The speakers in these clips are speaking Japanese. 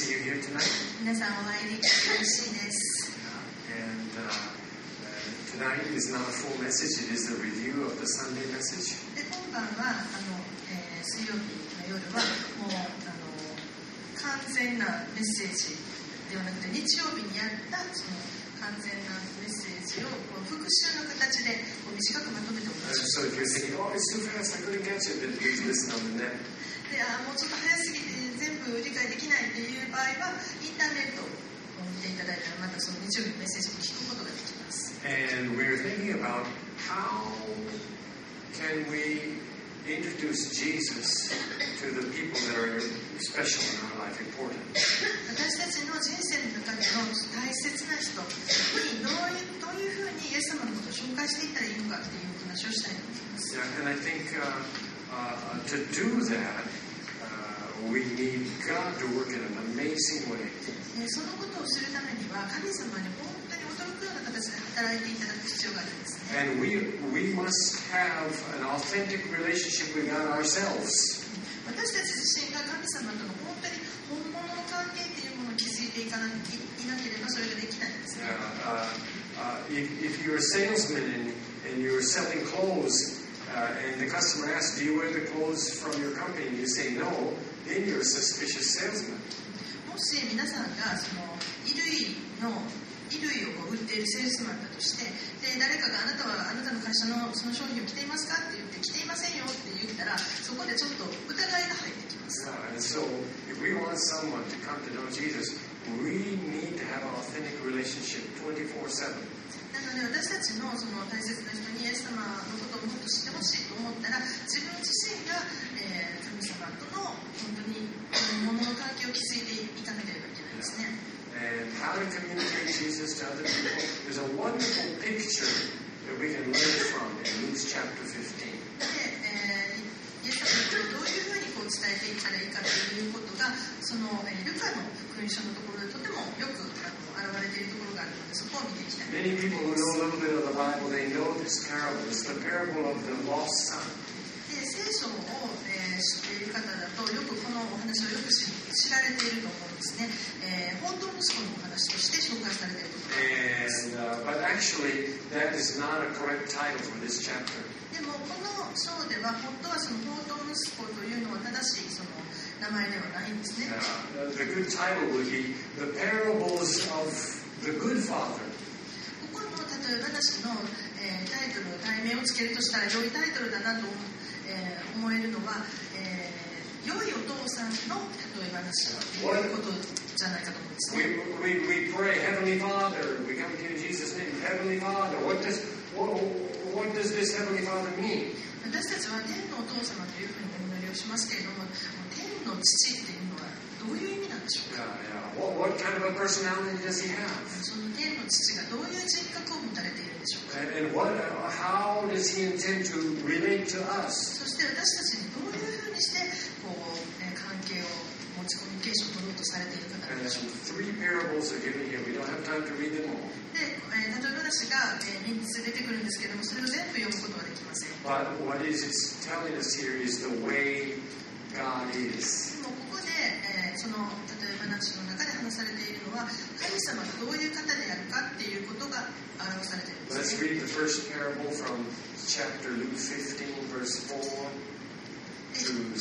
see you here tonight. 皆さんお会いできて嬉しいです。 And tonight is not a full message, it is a review of the Sunday message. で今晩は水曜日の夜はもう完全なメッセージではなくて、日曜日にやったその完全なメッセージを復習の形で短くまとめております。 So if you're thinking, oh, it's too fast, I couldn't catch it, then please listen on the net. でもうちょっと早すぎて全部理解できないっていう場合はインターネットを見ていただいたらまたその日曜日のメッセージを聞くことができます。 And we're thinking about how can we introduce Jesus to the people that are special in our life, important. 私たちの人生の中での大切な人にどういうふうにイエス様のことを紹介していったらいいのかっていう話をしたいと思います。 Yeah, and I think to do that, we need God to work in an amazing way. そのことをするためには神様に本当に驚くような形で働いていただく必要があるんですね。 And we must have an authentic relationship with God ourselves. 私たち自身が神様との本当に本物の関係っていうものを築いていなければそれができないんですね。 If you're a salesman and you're selling clothes, and the customer asks, do you wear the clothes from your company? And you say no, then you're a suspicious salesman. もし皆さんがその衣類を売っているセールスマンだとして、で誰かがあなたはあなたの会社のその商品を着ていますかって言って着ていませんよって言ったらそこでちょっと疑いが入ってきます。 And so if we want someone to come to know Jesus, we need to have an authentic relationship 24/7. なので私たちのその大切な人にイエス様のことをもっと知ってほしいと思ったら自分自身が、神様との本当に物の関係を築いていかなければいけないですね。 And how to communicate Jesus to other people. There's a wonderful picture that we can learn from in Luke chapter 15. で、イエス様のことをどういうふうに伝えていったらいいかということがそのルカの福音書のところでとてもよく現れているところがあるのでそこを見ていきたいと思います。 Many people who know a little bit of the Bible, they know this parable. It's the parable of the lost son. で聖書を、知っている方だとよくこのお話をよく知られていると思うんですね。本当息子のお話として紹介されているところです。 But actually, that is not a correct title for this chapter. でもこの章では本当はその本当息子というのは正しいその名前ではないんですね。 The good title would be The Parables of the Good Father. ここの例え話の、タイトル題名をつけるとしたら良いタイトルだなと思えるのは、良いお父さんの例え話ということじゃないかと思うんですね。 We pray, Heavenly Father. We come to you in Jesus' name. Heavenly Father. What does this Heavenly Father mean? 私たちは天のお父様というふうにお祈りをしますけれども、天の父っていうのはどういう意味なんでしょうか。 What kind of a personality does he have? その天の父がどういう人格を持たれているんでしょうか。 And how does he intend to relate to us? そして私たちにどういうふうにして関係をコミュニケーションを取ろうとされている方なんでしょうか。 Three parables are given here. We don't have time to read them all. で、例え話が3つ出てくるんですけれども、それを全部読むことはできません。 But what it's telling us here is the way God is. でもここで、その例え話の中で話されているのは神様がどういう方であるかっていうことが表されているんです。 Let's read the first parable from chapter Luke 15, verse 4 to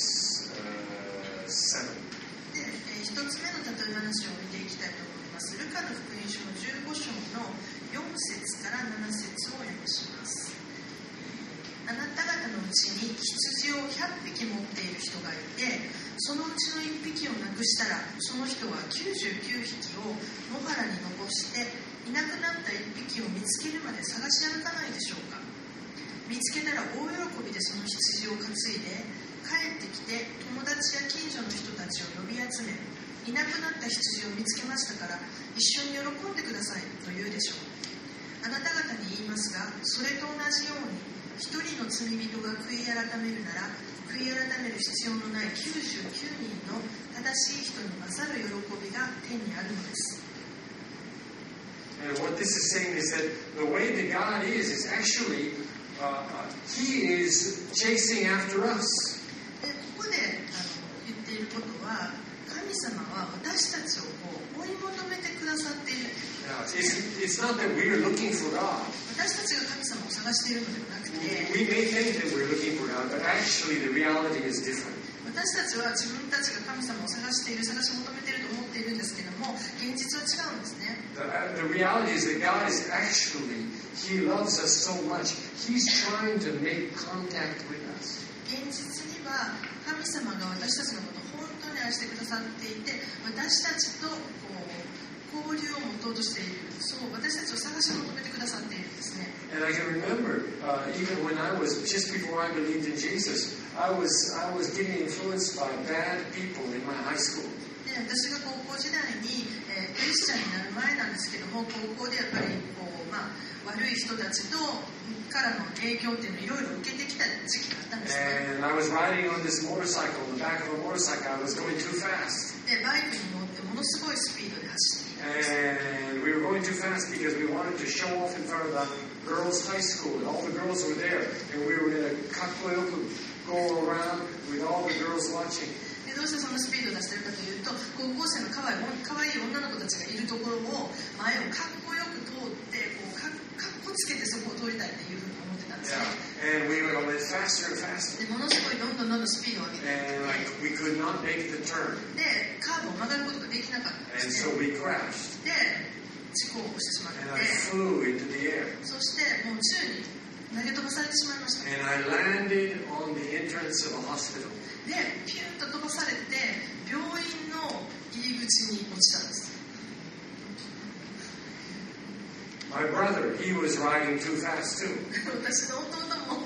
7. で、一つ目の例え話を見ていきたいと思います。ルカの福音書の15章の4節から7節を読みします。あなた方のうちに羊を100匹持っている人がいて、そのうちの1匹をなくしたら、その人は99匹を野原に残して、いなくなった1匹を見つけるまで探し歩かないでしょうか。見つけたら大喜びでその羊を担いで、帰ってきて友達や近所の人たちを呼び集め、いなくなった羊を見つけましたから一緒に喜んでくださいと言うでしょう。あなた方に言いますが、それと同じように一人の罪人が悔い改めるなら、悔い改める必要のない99人の正しい人に勝る喜びが天にあるのです。 And what this is saying is that the way that God is actually He is chasing after us. でここで言っていることは、神神様は私たちを追い求めてくださっている。 It's not that we are looking for God. 私たちが神様を探しているのではなくて、 We may think that we're looking for God, but actually the reality is different. 私たちは自分たちが神様を探している、探し求めていると思っているんですけども、現実は違うんですね。 The reality is that God is actually, He loves us so much. He's trying to make contact with us. 現実には神様が私たちのことを本当に愛してくださっていて、私たちと交流を持とうとしている。そう、私たちを探し求めてくださっているんですね。 And I can remember, even when I was, just before I believed in Jesus, I was getting influenced by bad people in my high school. で、私が高校時代に、クリスチャンになる前なんですけども、高校でやっぱり悪い人たちからの影響っていうのをいろいろ受けてきた時期があったんですね。 And I was riding on this motorcycle, on the back of a motorcycle. I was going too fast. で、バイクに乗ってものすごいスピードで走っていたんです。 And we were going too fast because we wanted to show off in front of the girls' high school. And all the girls were there. And we were going to go around with all the girls watching. で、どうしてそのスピードを出しているかというと、高校生の可愛い女の子たちがいるところを前をかっこよく通ってかっこつけてそこを通りたいっていうふうに思ってたんですね。 And we went faster and faster. で、ものすごいどんどんスピードを上げてい And って、 we could not make the turn. で、カーブを曲がることができなかったんで And す so ね。 we crashed. で、事故を起こしてしまっ And I て、 flew into the air. そしてもう宙に投げ飛ばされてしまいました。 And I landed on the entrance of a hospital. で、ピューッと飛ばされて病院の入り口に落ちたんです。 My brother, he was riding too fast too. 私の弟も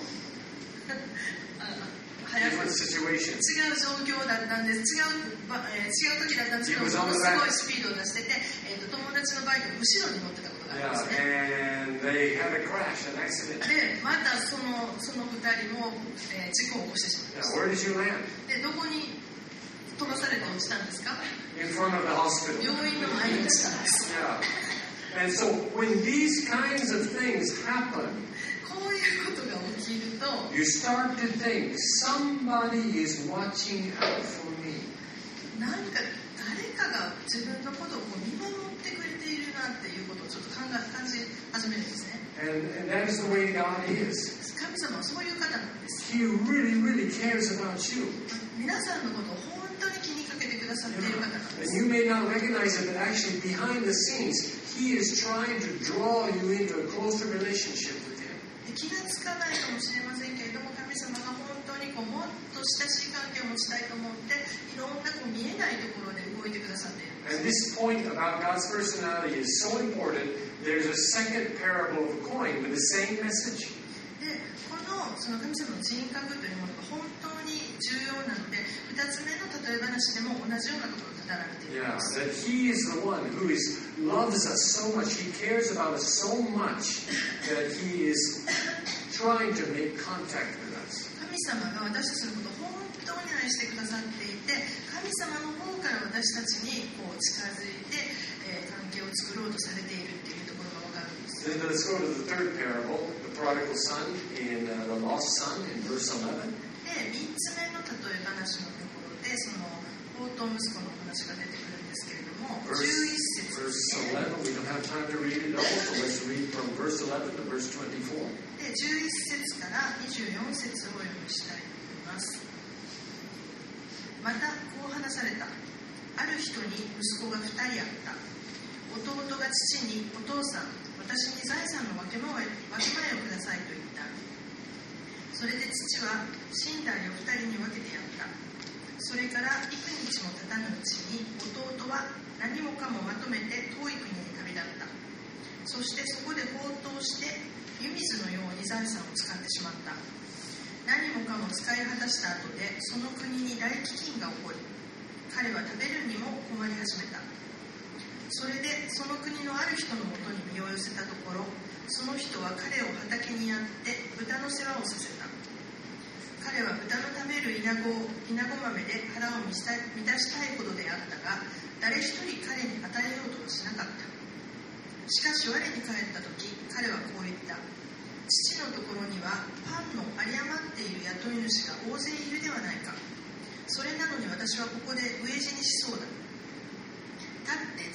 早く Different situations. 違う状況だったんです。違う時だったんですけど、ものすごいスピードを出してて、友達のバイクの後ろに乗ってたことがありま Yeah, すね。 and they had a crash, an accident. で、またその2人も、事故を起こしてしまいま Yeah, した。 where did you land? で、どこに飛ばされて落ちたんですか？ In front of the hospital. 病院の前に落ちたんです。 Yeah. And so when these kinds of things happen, こういうことが起きると、 you start to think, somebody is watching out for me. なんか誰かが自分のことを見守ってくれているなっていうことをちょっと感じ始めるんですね。 And that is the way God is. 神様はそういう方なんです。 He really, really cares about you. 皆さんのことを本当に気にかけてくださっている方なんで And す。 you may not recognize it, but actually behind the scenes, He is trying to draw you into a closer relationship with Him. 気がつかないかもしれませんけれども、神様が本当にもっと親しい関係を持ちたいと思って、いろんな見えないところで動いてくださっているんです。 And this point about God's personality is so important. There's a second parable of a coin with the same message. で、その神様の人格というものが本当に重要なので、2つ目の例え話でも同じようなことが語られているん Yeah, です。 that He is the one who loves us so much. He cares about us so much that He is trying to make contact with us. 神様が私たちのことを本当に愛してくださっていて、神様の方から私たちに近づいて、関係を作ろうとされているっていうところが分かるんです。 Then let's go to the third parable, the prodigal son in the lost son in verse 11. で、3つ目の例え話のところで、その放蕩息子の話が出てくるんですけれども、11 節で Verse すね。 11, we don't have time to read it all, so let's read from verse 11 to verse 24. で、11節から24節をお読みしたいと思います。またこう話された。ある人に息子が2人あった。弟が父に、お父さん、私に財産の分け前をくださいと言った。それで父は寝台を2人に分けてやった。それから幾日も経たぬうちに弟は何もかもまとめて遠い国に旅立った。そしてそこで放蕩して湯水のように財産を使ってしまった。何もかも使い果たした後でその国に大飢饉が起こり、彼は食べるにも困り始めた。それでその国のある人のもとに身を寄せたところ、その人は彼を畑にやって豚の世話をさせた。彼は豚の食べるイナゴ豆で腹を満たしたいほどであったが、誰一人彼に与えようとはしなかった。しかし我に帰った時、彼はこう言った。父のところにはパンの有り余っている雇い主が大勢いるではないか。それなのに私はここで飢え死にしそうだ。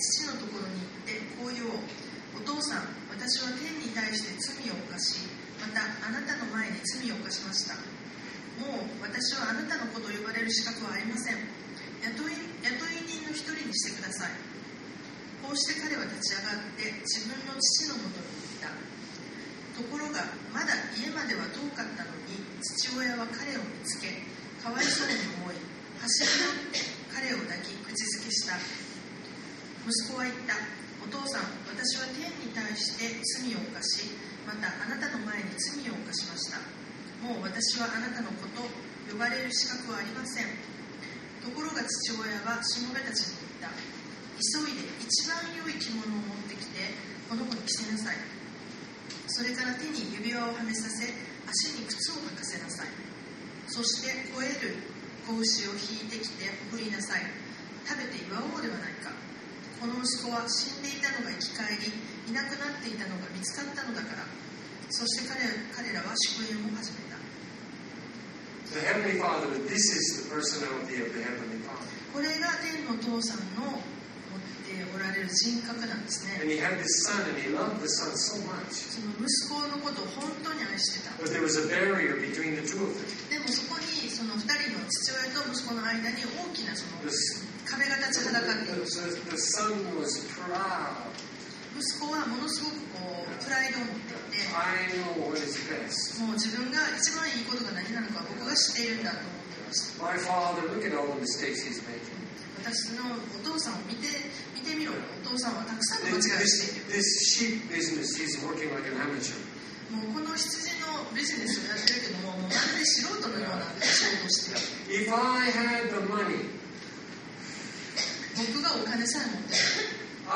父のところに行ってこう言おう。お父さん、私は天に対して罪を犯し、またあなたの前に罪を犯しました。もう私はあなたの子と呼ばれる資格はありません。雇い人の一人にしてください。こうして彼は立ち上がって自分の父のもとに行った。ところがまだ家までは遠かったのに、父親は彼を見つけ、かわいそうに思い、走り寄って彼を抱き口づけした。息子は言った。お父さん、私は天に対して罪を犯し、またあなたの前に罪を犯しました。もう私はあなたの子と呼ばれる資格はありません。ところが父親はしもべたちに言った。急いで一番良い着物を持ってきて、この子に着せなさい。それから手に指輪をはめさせ、足に靴を履かせなさい。そして肥える子牛を引いてきて送りなさい。食べて祝おうではないか。この息子は死んでいたのが生き返り、いなくなっていたのが見つかったのだから。そして彼らは祝宴を始めた。 The Heavenly Father, this is the personality of the Heavenly Father. これが天の父さんの持っておられる人格なんですね。 And he had this son, and he loved the son so much. その息子のことを本当に愛してた。 But there was a barrier between the two of them. でもそこにその2人の父親と息子の間に大きなその壁が立ちはだかっている。 The son was proud. 息子はものすごくプライドを持っていて、 I know what is best. もう自分が一番いいことが何なのか僕が知っているんだと思っていました。 My father, look at all the mistakes he's making. 私のお父さんを見てみろ。お父さんはたくさんの間違いをしている。 This sheep business, he's working like an amateur. もうこの羊のビジネスをやってるけども、もうまるで素人のような仕事をしている。 If I had the money, 僕がお金さえ持っている。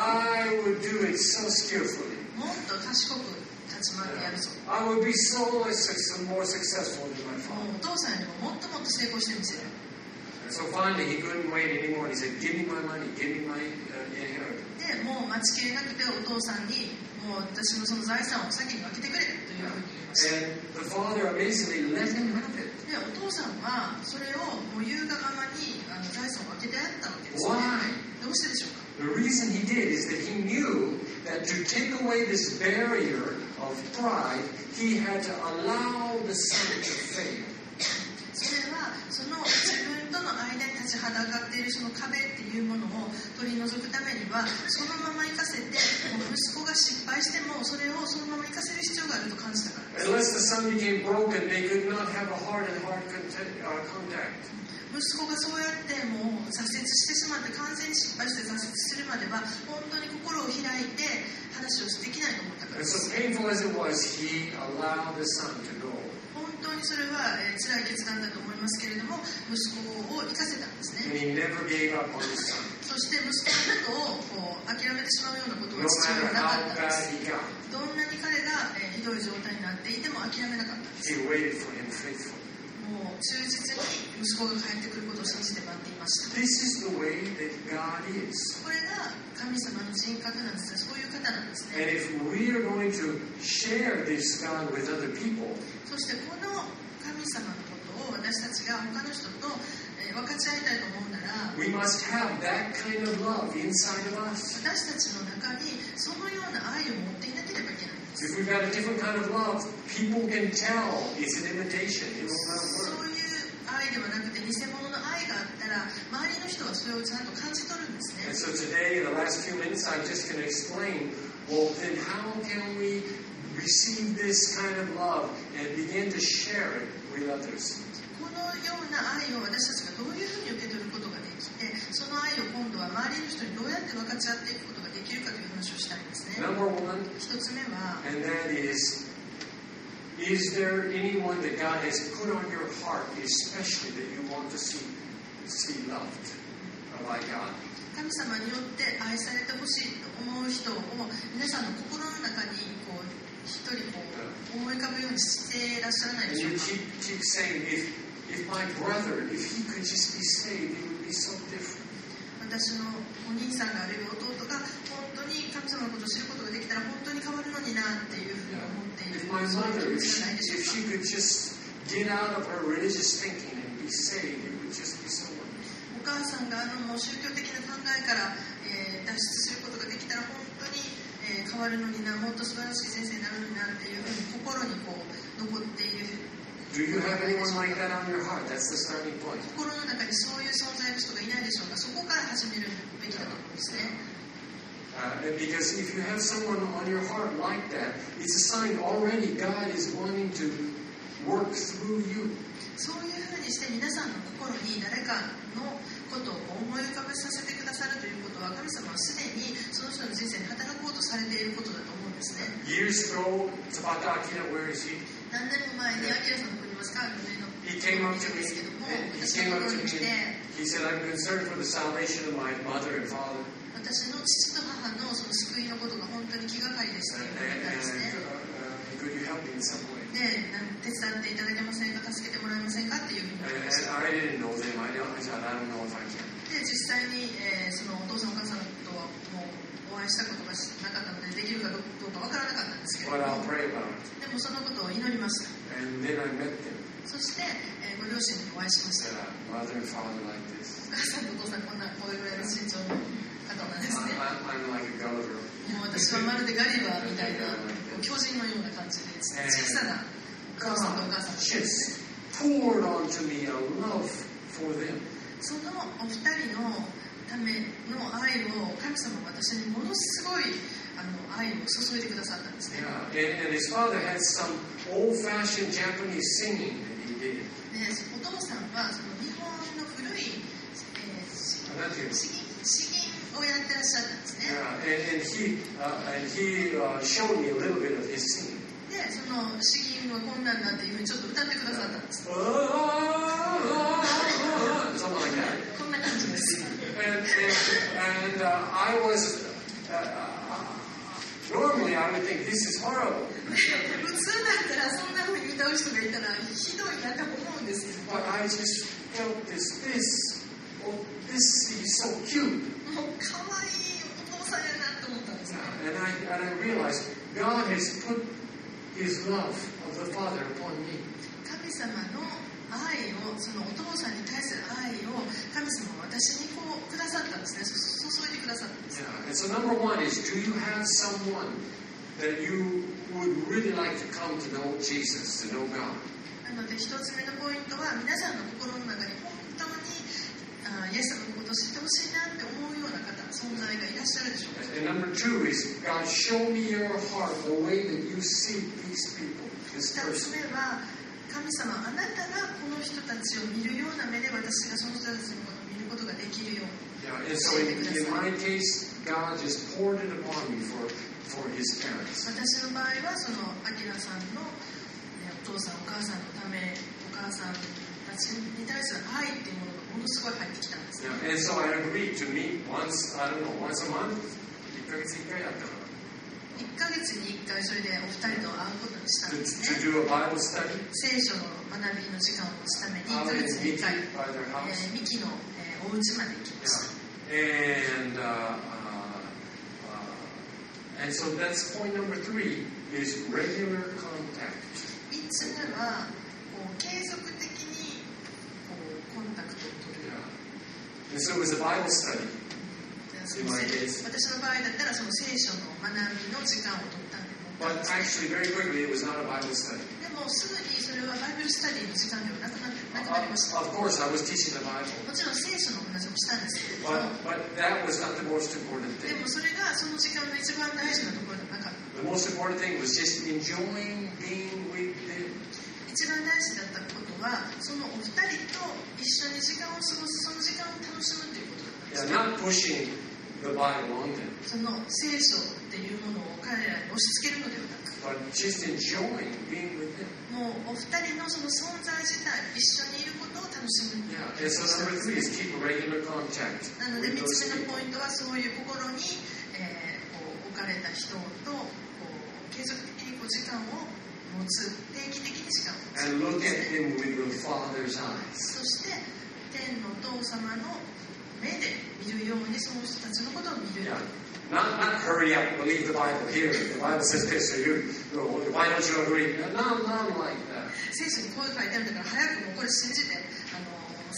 I would do it so skillfully. もっと賢く立ち回ってやるぞ。 I would be so more successful than my もう father. お父さんよりももっともっと成功してみせる。 And so finally, he couldn't wait anymore. He said, "Give me my money. Give me my inheritance." でもう待ちきれなくてお父さんにもう私のその財産を先に分けてくれというふうに言いました。 And the father amazingly let him have it. でお父さんはそれをもう言うがままに財産を分けてやったわけですね。 Why? どうしてでしょうか。 The reason he did is that he knew that to take away this barrier of pride, he had to allow the son to fail. それはその自分との間に立ちはだかっているその壁っていうものを取り除くためにはそのまま生かせて、もう息子が失敗してもそれをそのまま生かせる必要があると感じたからです。 Unless the son became broken, they could not have a heart-and-heart contact. 息子がそうやってもう挫折してしまって完全に失敗して挫折するまでは本当に心を開いて話をできないと思ったから And で so す。 painful as it was, he allowed the son to go. 本当にそれは辛い決断だと思いますけれども息子を生かせたんですね。 And he never gave up on his son. そして息子のことをこう諦めてしまうようなこと No は父親 matter はなか how ったんで bad す。 he got, どんなに彼がひどい状態になっていても諦めなかったんです。 he waited for him faithfully. もう忠実に息子が帰ってくることを信じて待っていました。 This is the way that God is. これが神様の人格なんですね。そういう方なんです And ね。 if we are going to share this God with other people, そしてこの神様のことを私たちが他の人と分かち合いたいと思うなら we must have that kind of love inside of us. 私たちの中にそのような愛を持っていなければいけないんです。 If we've got a different kind of love, people can tell it's an imitation. It will そ not う work. いう愛ではなくて偽物の愛があったら周りの人はそれをちゃんと感じ取るんですね。 And so today, in the last few minutes, I'm just going to explain, well, then how can we receive this kind of love and begin to share it with others? このような愛を私たちがどういうふうに受け取ることができて、その愛を今度は周りの人にどうやって分かち合っていくことができるかという話をしたいんですね。 Number one, 一つ目は、 and that is there anyone that God has put on your heart, especially that you want to see loved by God? 神様によって愛されてほしいと思う人を皆さんの心の中にこう一人こう思い浮かぶようにしていらっしゃらないで And しょ you うか。 keep saying, if my brother, if he could just be saved, it would be so different. 私のお兄さんがあるいは弟が本当に神様のことを知ることができたら本当に変わるのになっていうふうに思っている If my そういう mother, 気持ちじゃないでしょ if うか。 she could just get out of her religious thinking and be saved, it would just be so wonderful. お母さんがもう宗教的な考えから、脱出することができたら本当に、変わるのにな、もっと素晴らしい先生になるのになっていうふうに心にこう残っている。 Do you have anyone like that on your heart? That's the starting point. 心の中にそういう存在の人がいないでしょうか。そこから始めるべきだと思うんですね。 Because if you have someone on your heart like that, it's a sign already God is wanting to work through you. そういうふうにして皆さんの心に誰かのことを思い浮かべさせてくださるということは、神様はすでにその人の人生に働こうとされていることだと思うんですね。 Years ago, Tabata Akira, where is he? 何年も前にアキラさんの国ますか、 He came up to me. ですけども、 He 私 came の up とこ to ろに来 me. て、 He said, "I'm concerned for the salvation of my mother and father." 私の父と母のその救いのことが本当に気がかりですという言ったんですね。 Could you help me in some way? で、手伝っていただけませんか、助けてもらえませんかっていうふうに言われました。 I didn't know them. I don't know if I can. で、実際に、そのお父さんお母さんとはもうお会いしたことがなかったので、できるかどうかわからなかったんですけれど But も、 I'll pray about it. でもそのことを祈りました。 And then I met them. そして、ご両親にお会いしまし I た。 said, "Mother and father like this. お母さんとお父さんこういうぐらいの身長の方なんですね。 I'm like a Gulliver." もう私はまるでガリバーみたいな巨人のような感じで、小さなお父さんとお母さんですね。 Just poured onto me a love for them. そのお二人のための愛を神様は私にものすごい愛を注いでくださったんですね。 Yeah. And his father had some old-fashioned Japanese singing that he did. で、お父さんはその日本の古い、詩吟をやってらっしゃったんですね。 And he showed me a little bit of his singing. で、その詩吟はこんなんだっていうふうにちょっと歌ってくださったんです。 Something like that. こんな感じです。 And I was normally I would think this is horrible. 普通だったらそんなふうに歌う人がいたらひどいなと思うんですけど、 But I just felt this is so cute. もう可愛いお父さんやなと思ったんですね。 And I realized God has put His love of the Father upon me. 神様の愛を、そのお父さんに対する愛を神様は私にこうくださったんですね。注いでくださったんです。 And so number one is, do you have someone that you would really like to come to know Jesus, to know God? なので一つ目のポイントは、皆さんの心の中に本当にイエス様のことを知ってほしいなって思うような方、存在がいらっしゃるでしょうか。 And number two is, God, show me your heart, the way that you see these people, this 二つ person. 目は、神様あなたがこの人たちを見るような目で私がその人たちのことを見ることができるように。 Yeah, and so in my case, God just poured it upon me for His parents. 私の場合はそのアキラさんのお父さんお母さんのため、お母さんたちに対する愛っていうものがものすごい入ってきたんですね。 Yeah, and so I agreed to meet once, I don't know, once a month. 1ヶ月1回やったかな。 1ヶ月に1回それでお二人と会うことにしたんです To ね。 do a Bible study 聖書の学びの時間を持つために1 out ヶ in 月に Miki 1回、 by their house. ミキのお家まで行きました。 And so that's point number 3 is regular contact. 3つ目はこう継続的にこうコンタクトを取る。 Yeah. And so it was a Bible study. その私の場合だったらその聖書の学びの時間を取ったんで、 But actually, very quickly, it was not a Bible study. でもすぐにそれはバイブルスタディの時間ではなくなりました。 Of course, I was teaching the Bible. もちろん聖書のお話もしたんですけれども、 But that was not the most important で thing. もそれがその時間の一番大事なところではなかった。 The most important thing was just enjoying being with them. 一番大事だったことは、そのお二人と一緒に時間を過ごす、その時間を楽しむということだったん Yeah, ですね。 not pushing the Bible on them, その聖書っていうものを彼らに押し付けるのではなく、 but just enjoying being with them. もうお二人のその存在自体、一緒にいることを楽しむ。 Yeah, and so number 3 is keep regular contact なので with 3 those つ目の people. ポイントは、そういう心に、こう置かれた人とこう継続的にこう時間を持つ、定期的に時間を持つ。 And look at him with the Father's eyes. そして天のお父様の目で見るようにその人たちのことを見る。 Yeah. Not hurry up, believe the Bible. Here, the Bible says this, so why don't you agree? Not like that. 聖書にこういう書いてあるんだから早くもうこれ信じて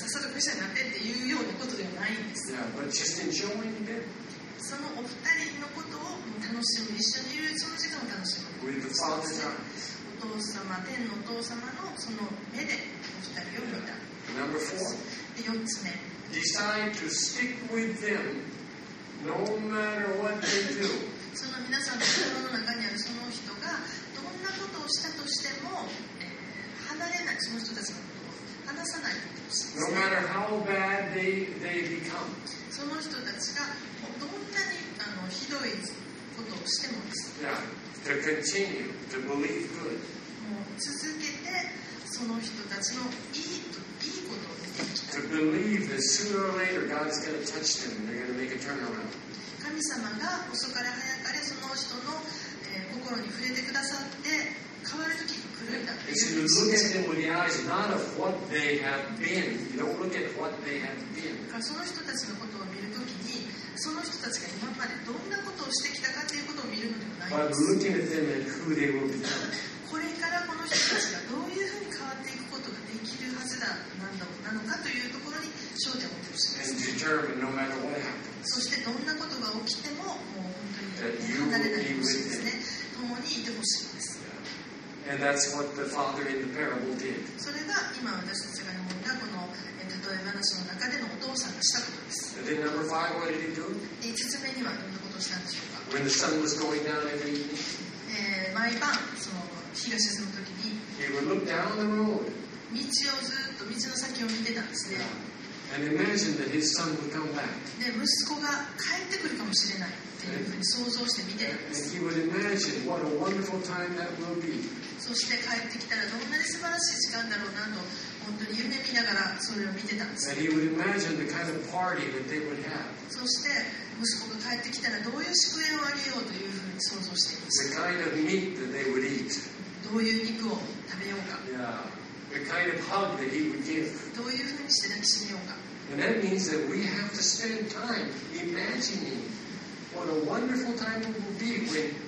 さっさとクリスチャンになってっていうようなことではないんです。 Yeah, but just enjoying them. そのお二人のことを楽しむ、一緒にいるその時間を楽しむ。 With the Father's eyes. お父様、天のお父様のその目でお二人を見た。 Number 4. で、4つ目。 Decide to stick with them no matter what they do. その皆さんの心の中にあるその人がどんなことをしたとしても、離れない、その人たちのことを離さないことをします、 No matter how bad they become. その人たちがどんなにひどいことをしてもです。 Yeah, to continue to believe good. もう続けてその人たちのいいことを見ていきたい。 To believe that sooner or later God is going to touch them and they're going to make a turnaround. 神様が遅かれ早かれその人の、心に触れてくださって変わる時が来るんだという。 So you look at them with the eyes not of what they have been. You don't look at what they have been. その人たちのことを見るときに、その人たちが今までどんなことをしてきたかということを見るのではないんです。 But looking at them and who they will become. これからこの人たちがどういうふうに変わっていくことができるはずなのかというところに焦点を置いてほしいです。 And determine no matter what happens. そしてどんなことが起きても、もう本当に離れないでほしいですね。共にいてほしいです。 And that's what the father in the parable did. それが今私たちが読んだこの例え話の中でのお父さんがしたことです。 And then number 5, what did he do? 5つ目にはどんなことをしたんでしょうか。 When the sun was going down every evening, 毎晩その日が沈むときに he would look down the road. 道をずっと道の先を見てたんですね。 And imagine that his son would come back. で、息子が帰ってくるかもしれないっていうふうに想像して見てたんで And す。 he would imagine what a wonderful time that will be. そして帰ってきたらどんなに素晴らしい時間だろうなと本当に夢見ながらそれを見てたんです。 And he would imagine the kind of party that they would have. そして息子が帰ってきたらどういう祝宴をあげようというふうに想像していま The した。 kind of meat that they would eat. どういう肉を食べようか、 Yeah. The kind of hug that he would give. どういうふうにして抱きしめようか。 And that means that we have to spend time imagining what a wonderful time it will be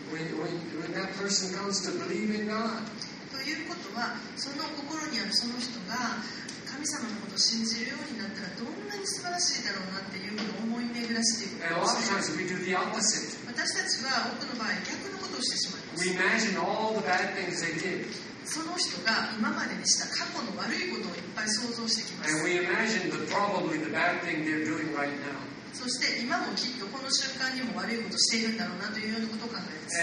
when that person comes to believe in God. ということは、その心にあるその人が神様のことを信じるようになったらどんなに素晴らしいだろうなっていうことを思い巡らしていく。 And a lot of times we do the opposite. 私たちは多くの場合逆のことをしてしまいます。 We imagine all the bad things they did. その人が今までにした過去の悪いことをいっぱい想像してきます。 And we imagine probably the bad thing they're doing right now. そして今もきっとこの瞬間にも悪いことをしているんだろうなというようなことを考えます。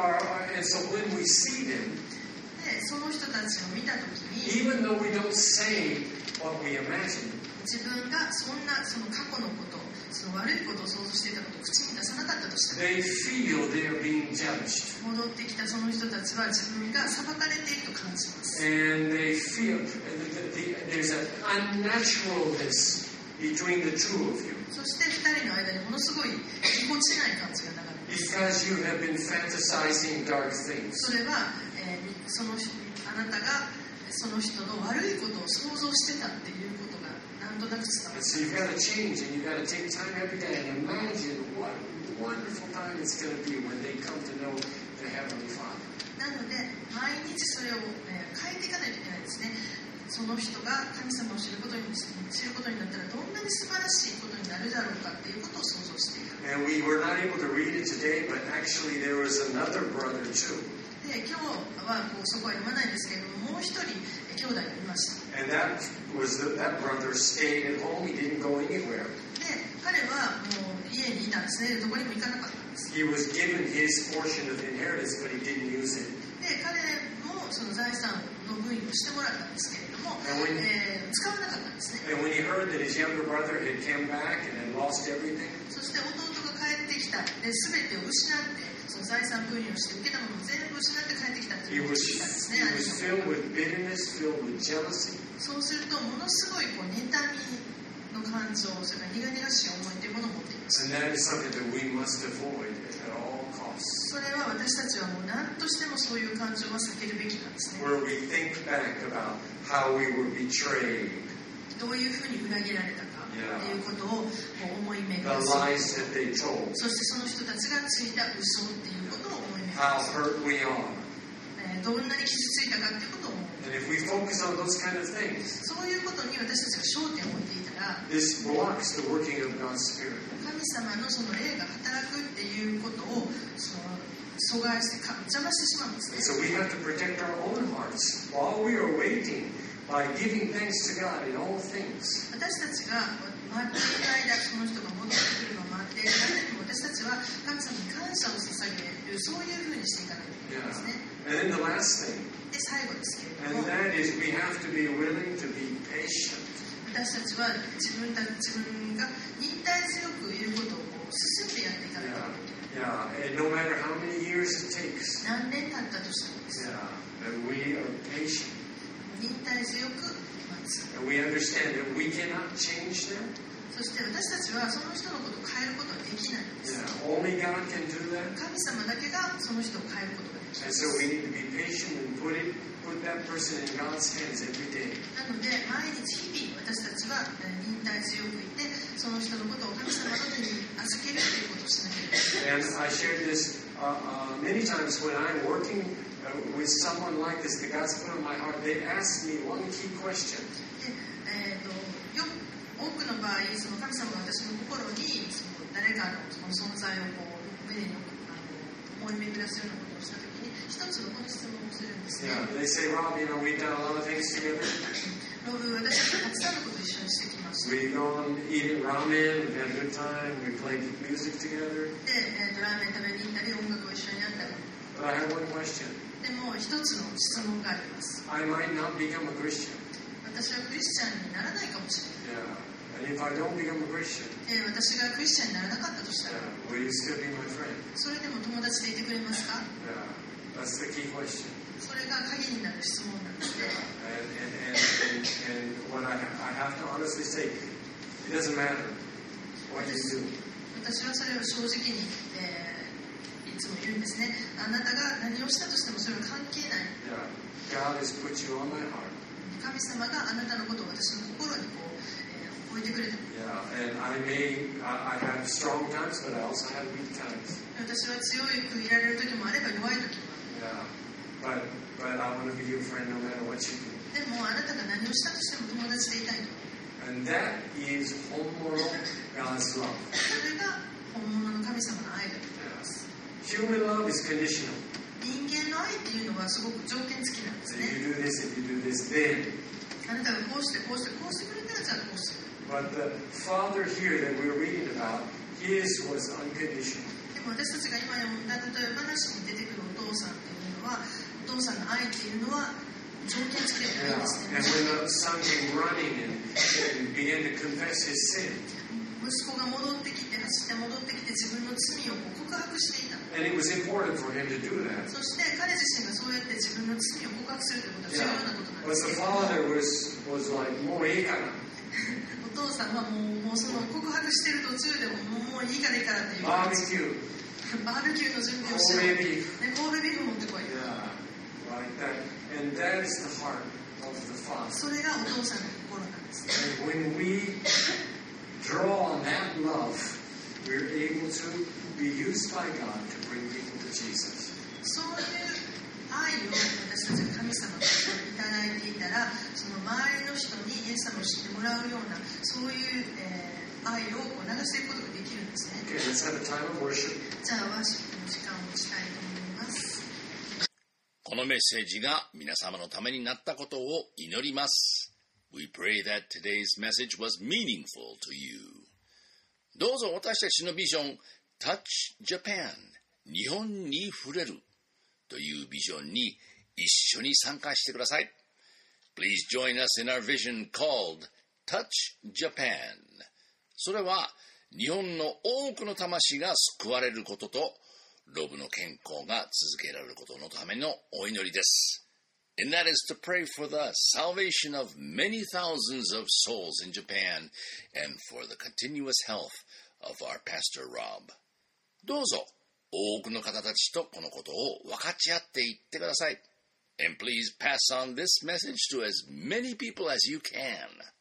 And so when we see them, で、その人たちを見たときに、 even though we don't say what we imagine, 自分がその過去のこと、その悪いことを想像していたことを口に出さなかったとしたら、 they feel they're being judged. 戻ってきたその人たちは自分が裁かれていると感じます。 And they feel there's an unnaturalness between the two of you. そして2人の間にものすごいぎこちない感じが流れます。 Because you have been fantasizing dark things. それは、あなたがその人の悪いことを想像してたっていうことがなんとなく伝わる。 And so you've got to change and you've got to take time every day and imagine what a wonderful time it's going to be when they come to know the Heavenly Father. なので毎日それを、変えていかないといけないですね。その人が神様を知ることになったらどんなに素晴らしいことになるだろうかっていうことを想像している。 And we were not able to read it today, but actually there was another brother too. で、今日はそこは読まないんですけれども、もう一人兄弟がいました。 And that brother stayed at home. He didn't go anywhere. で、彼はもう家にいたんですね。どこにも行かなかったんです。 He was given his portion of the inheritance, but he didn't use it. で、彼もその財産の分与をしてもらったんですけれども、使わなかったんですね。 And when he heard that his younger brother had come back and had lost everything, そして弟が帰ってきた。で、全てを失って、その財産分与をして受けたものを全部失って帰ってきたと he いうこ was とを聞いたんですね。 filled with bitterness, filled with jealousy. そうすると、ものすごい妬みの感情、それから苦々しい思いというものを持っていました。 And that is something that we must avoid at all costs. それは私たちはもう何としてもそういう感情は避けるべきなんですね。 Where we think back about how we were betrayed, どういうふうに裏切られたかということを思い巡 the らす。 lies that they told, そしてその人たちがついた嘘っていうことを思い巡 how らす。 hurt we are. どんなに傷ついたかっていうことを思う。 And if we focus on those kind of things, そういうことに私たちが焦点を置いていたら、 this blocks the working of God's Spirit. 神様のその霊が働くっていうことを阻害して邪魔してしまうんですね。 And so we have to protect our own hearts while we are waiting by giving thanks to God in all things. 私たちが待っている間、その人が戻ってくるのを待っている間にも、私たちは神様に感謝を捧げる、そういうふうにしていかないといけないんですね。 And then the last thing, で、最後ですけれ and ども、 that is we have to be willing to be patient. 私たちは自分が忍耐強くいることを進んでやっていかないといけない。 Yeah, and no matter how many years it takes. 何年経ったとしてもです。 Yeah, and we are patient. 忍耐強く待つ。 And we understand that we cannot change them. そして私たちはその人のことを変えることはできないんです。 Yeah, only God can do that. 神様だけがその人を変えることができま And す。 so we need to be patient and put that person in God's hands every day. なので毎日日々私たちは忍耐強くいて、その人のことを神様の手に預けるということをしなければいけない。 And I shared this many times when I'm working with someone like this that God's put on my heart. They ask me one key question. で多くの場合、その神様が私の心に誰かのその存在を目に思い巡らせるようなことをしたときに、一つのこの質問をするんですね。 Yeah, they say, Rob, we've done a lot of things together. ロブ、私たちがたくさんのことを一緒にしてきました。 We've gone eating ramen, we've had a good time, we played music together. で、ラーメン食べに行ったり、音楽を一緒にやったり。 But I have one question. でも一つの質問があります。 I might not become a Christian. 私はクリスチャンにならないかもしれない。 Yeah. And if I don't become a Christian, 私がクリスチャンにならなかったとしたら、 will you still be my friend? それでも友達でいてくれますか？ Yeah. That's the key question. それが鍵になる質問なんですね。 And what I have to honestly say, it doesn't matter what you do. 私はそれを正直に、いつも言うんですね。あなたが何をしたとしてもそれは関係ない。 Yeah. God has put you on my heart. 神様があなたのことを私の心に置いてくれた。 Yeah. And I have strong times, but I also have weak times. 私は強くいられる時もあれば弱い時もある。 Yeah. But I want to be your friend no matter what you do. でもあなたが何をしたとしても友達でいたいと。 And that is Honmoro God's love. それが本物の神様の愛だと思います。 Human love is conditional. 人間の愛っていうのはすごく条件付きなんですね。 If you do this, if you do this, then. あなたがこうしてこうしてこうしてくれたらじゃあこうしてくれる。 But the Father here that we're reading about, his was unconditional. でも私たちが今読んだ例え話に出てくるお父さんっていうのは、お父さんの愛っていうのは条件付きではないんですね。 And when the son came running and began to confess his sin, 息子が戻ってきて走って戻ってきて自分の罪を告白していた。 and it was important for him to do that. そして彼自身がそうやって自分の罪を告白するということは重 Yeah. 要なことなんで But す the けど、 father was like, もういいから。 お父さんはもうその告白してる途中でもういいからいいからっていうバーベキュー、 バーベキューの準備をして神戸ビーフ。 ね、神戸ビーフ持ってこい。 Yeah, like that. And that is the heart of the Father. それがお父さんの心なんですね。 And when we draw on that love, we're able to be used by God to bring people to Jesus. そういう愛を私たちが神様からいただいていたら、その周りの人にイエス様を知ってもらうようなそういう、愛を流していくことができるんですね。 Okay, let's have a time of worship. じゃあワーシップの時間をしたいと思います。 このメッセージが皆様のためになったことを祈ります。We pray that today's message was meaningful to you. どうぞ私たちのビジョン Touch Japan 日本に触れるというビジョンに一緒に参加してください。Please join us in our vision called Touch Japan. それは日本の多くの魂が救われることとロブの健康が続けられることのためのお祈りです。And that is to pray for the salvation of many thousands of souls in Japan and for the continuous health of our Pastor Rob. どうぞ多くの方たちとこのことを分かち合っていってください。And please pass on this message to as many people as you can.